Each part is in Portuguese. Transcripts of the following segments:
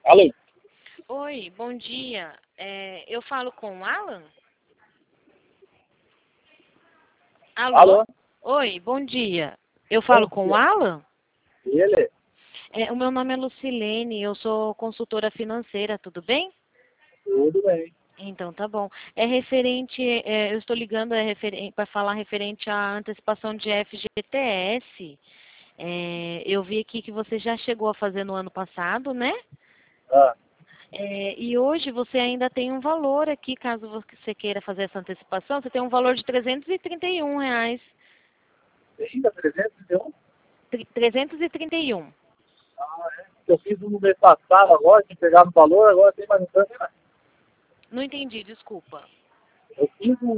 Alô? Oi, bom dia. Eu falo com o Alan? Alô? Alô? Oi, bom dia. Eu Bom falo com o dia. Alan? Ele? O meu nome é Lucilene, eu sou consultora financeira, tudo bem? Tudo bem. Então, tá bom. Eu estou ligando para falar referente à antecipação de FGTS. Eu vi aqui que você já chegou a fazer no ano passado, né? Ah, E hoje você ainda tem um valor aqui, caso você queira fazer essa antecipação, você tem um valor de R$ 331. ainda 301? 331. Ah, é. Eu fiz um no mês passado agora, tinha pegado o valor, agora tem mais um tanto. Né? Não entendi, desculpa. Eu fiz um.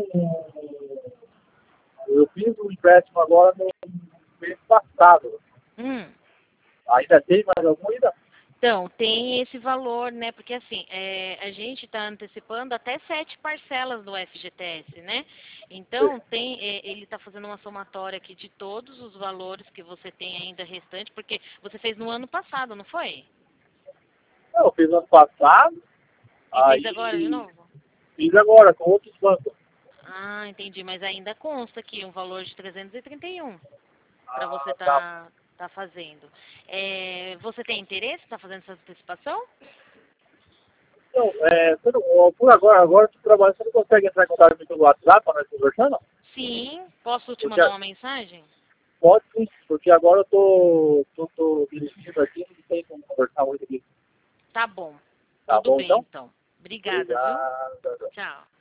Eu fiz um empréstimo agora no mês passado. Hum. Ainda tem mais algum ainda? Então, tem esse valor, né? Porque assim, a gente está antecipando até 7 parcelas do FGTS, né? Então, ele está fazendo uma somatória aqui de todos os valores que você tem ainda restante, porque você fez no ano passado, não foi? Não, eu fiz ano passado, E fez agora de aí novo? fiz agora com outros bancos. Ah, entendi. Mas ainda consta aqui um valor de 331 para você Ah, tá. tá fazendo. Você tem interesse em estar fazendo essa antecipação? Então, você não, por agora tu trabalha, você não consegue entrar em contato comigo pelo WhatsApp para nós conversar, não? Sim. Posso te Porque mandar uma mensagem? pode sim, porque agora eu tô dirigindo aqui, não tem como conversar muito aqui. Tá bom. Tá Tudo bom bem, então? então. Obrigada, viu? Obrigado. Tchau.